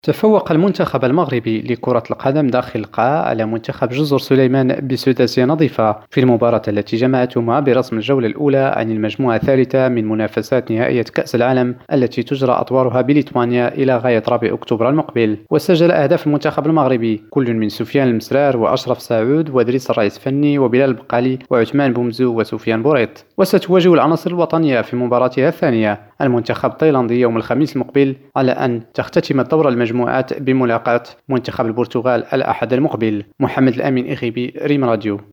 تفوق المنتخب المغربي لكرة القدم داخل القاعة على منتخب جزر سليمان بسداسية نظيفة في المباراة التي جمعتهما برسم الجولة الأولى عن المجموعة الثالثة من منافسات نهائية كأس العالم التي تجرى أطوارها بليتوانيا إلى غاية ربيع أكتوبر المقبل. وسجل أهداف المنتخب المغربي كل من سفيان المسرار وأشرف سعود وإدريس الرئيس فني وبلال البقالي وعثمان بومزو وسفيان بوريط. وستواجه العناصر الوطنية في مباراتها الثانية المنتخب التايلاندي يوم الخميس المقبل، على أن تختتم الدورة المجموعات بملاقاة منتخب البرتغال الأحد المقبل. محمد الأمين إخيبي، ريم راديو.